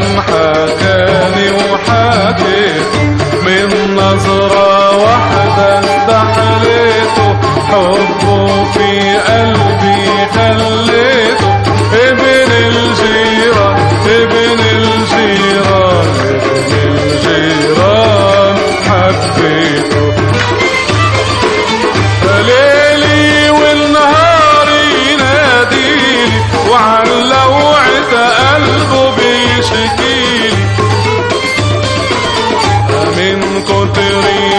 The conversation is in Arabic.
حكاني وحكيته من نظرة واحدة استحليته، حبه في قلبي خليته ابن الجيران ابن الجيران ابن الجيران حبيته. ليلي والنهار يناديلي وعن لوعة قلبه بيشكيلي من كتر